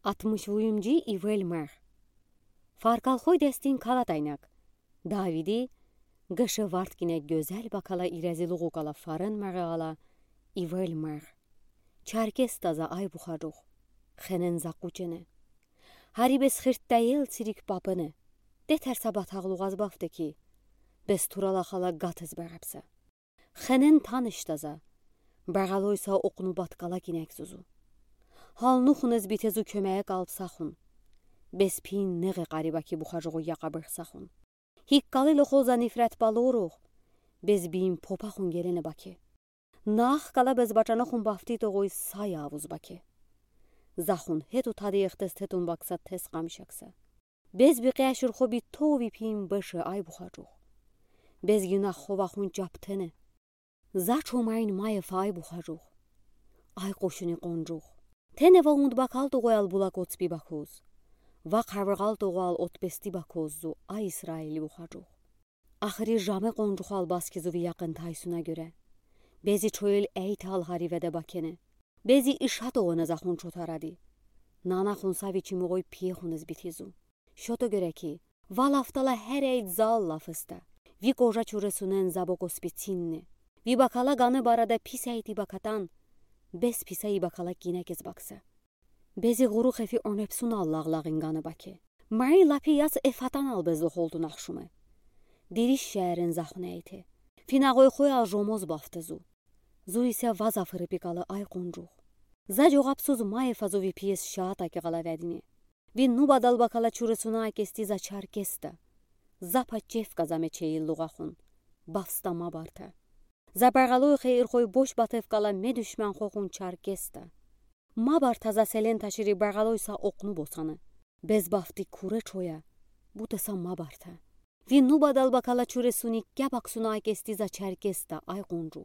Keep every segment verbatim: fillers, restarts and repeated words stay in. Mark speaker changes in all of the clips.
Speaker 1: altmış üçüncü İvelmer. Farkalxoy destin kalataynak. Davidi, gışı vartkine gözel bakala ireziliğu kala farın mağala İvelmer. Çarkes taza ay buxaruq. Xenen zaqucene. Haribes xirttayel sirik babını. Deter sabatağluq az bafdı ki. Bez turala xala gatız bəğəbsə. Xenen tanış taza. Bəğaloysa oqnu batkala ginek zuzu. Halnuxunuz bitezu köməyə qalb saxun. Bez pin neğe qariba ki buxaruğu yaqabıq saxun. Hiqqalı loxoza nifrət baluruq. Bez bim popaxun gelene baki. Nax qala bez bacanıxun bafti toğuy say avuz baki. Zaxun hetu tadı yıxtız tetun baksa tes qamışaqsa. Bez bi qəşir xobi tovi pin başı ay buxaruq. Bez günah xovaxun captene. Zaçomayn mayef ay buxaruq. Ay qoşuni qoncuq. Tene va und bakal toğuyal bulak otsbi bakuz. Va qarvaqal toğuyal otbesti bakuzzu ay İsraili buxaruq. Axırı jame qoncuqal baskizuvi yaqın taysuna göre. Bezi çoyel eyt hal harivede bakene. Bezi işat oğuna zaxun çotaradi. Nana xun saviçi muğoy piye xunuz bitizu. Şoto göre ki, va laftala her eyt zal lafısta. Vi qoja çuresunen zabokos bitinne. Vi bakala ganı barada pis eyti bakatan. Bez pisayı bakala ginekez baksa. Bezi guru xefi onepsun allağlağın ganı baki. Mari lapi yas efatan al bezlo holdu naxşume. Diriş şehrin zaxun eyti. Finağoy xoy al jomoz baftızu. Zu ise vaz afırı pikalı ay qoncuq. Za joğapsuz mayefazu vi piyes şaata ki qala vedini. Vi nubadal bakala çuresuna akesti za çarkesta. Zapa çef qazame çeyil luğaxun. Bafsta mabarta. За бәрғалуй xeyir xoy boş batef qala me düşmən xoxun çarkesta. Mabar taza selen taşiri bərğaloysa oqnu bosanı. Bez bafti kure çoya. Bu desa mabarta. Vi nubadal bakala çure sunik gəbak suna kesti za çarkesta ay qoncuq.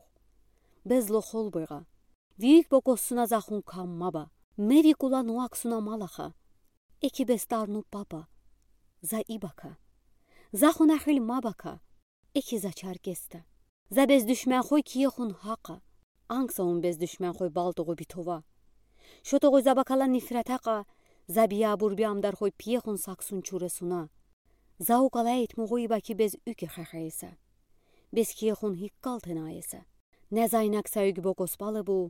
Speaker 1: Bez lo xol bığa. Viyik bokosuna zaxun kam maba. Mevi kula nuak suna malaxa. Eki bestarnu baba. Za ibaka. Zaxun axil mabaka. Eki za çarkesta. За без düşmən xoy kiye xun haqa. Angsa un bez düşmən xoy baltoğu bitova. Şotoğu zabakala nifretaqa. За biyabur biyamdar xoy piye xun saksun çuresuna. За uqala etmuğuy baki bez üki xəxəysə. Bez kiye xun hiqqal tenayəsə. Nə zaynaqsa üg bokos balı bu.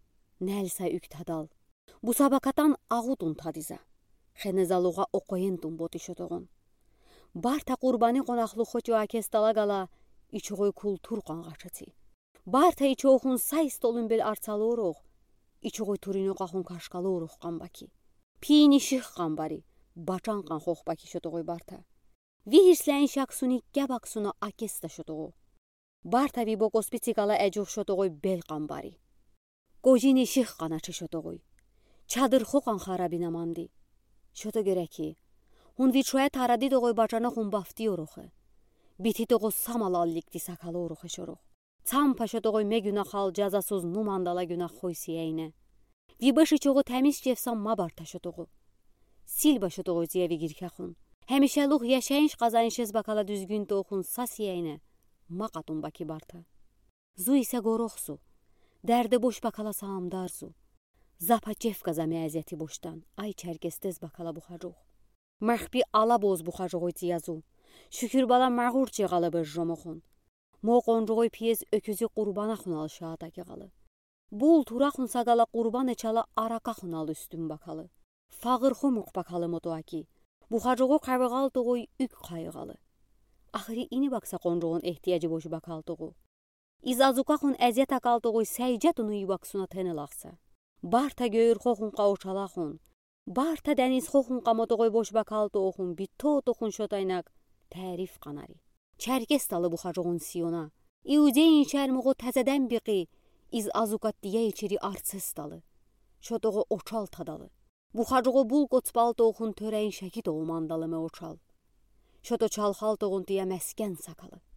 Speaker 1: Nəlsə üg tadal. Bu sabakatan ağudun tadiza. Xenezaluğa oqoyentun boti şotoğun. Barta qurbani qonaqlı xoçu akestala qala. İçoğuy kultur qanğaçıti. Barta içoğun say stolun bel artsalıuruq. İçoğuy turino qaxun kaşqalıuruq qanbaki. Pini şix qanbari. Bacan qan xoxbaki şotoğuy barta. Vi hirsləyin şaksuni gəbaksuna akesta şotoğu. Barta vi bokospitikala əcuq şotoğuy bel qanbari. Qojini şix qanaçı şotoğuy. Çadır xoqan xarabinamandi. Şoto göre ki, hun vi çoya taradi toğuy bacana xun bafti yoruxu. Biti toğu samalallikti sakalı oruxu şoruq. Çam paşa toğu me günah al cazasuz numandala günah xoy siyeyne. Vi başı çoğu təmiz cefsan mabar taşı toğu. Sil başı toğu ziyevi girkəxun. Həmişəluq yaşayınş qazayınşız bakala düzgün toğun sa siyeyne. Maqatun baki barta. Zu ise qoroxsu. Dərdi boş bakala saamdarzu. Zapa cef qazame əziyyəti boşdan. Ay çərkestez bakala buxaruq. Məxbi ala boz buxaruq itiyazu. Şükür bala mağur çeğalı bir jomoxun. Mo qoncuğuy piyez öküzü qurbana xunal şaata keğalı. Bul tura xun sagala qurban eçala araka xunal üstün bakalı. Fağır xumuq bakalı motuaki. Buxacuğu qarvıqal toğuy ük qayıqalı. Axırı ini baksa qoncuğun ehtiyacı boşu bakal toğu. İzazuqa xun əziyyət akal toğuy səycət unuyu baksuna tenelaqsa. Barta göyür xoxun qavuşala xun. Barta dəniz xoxun qamotoğuy boş bakal toğun bito toxun şotaynak. Tərif qanari. Çərkestalı buxacuğun siyona. İuceyin şərmuğu təzədən biqi. İz azuqat diye içiri artsestalı. Şotoğu oçal tadalı. Buxacuğu bul qoçbal toğun törəyin şəki toğu mandalı me oçal. Şoto çalxal toğun diye məskən sakalı.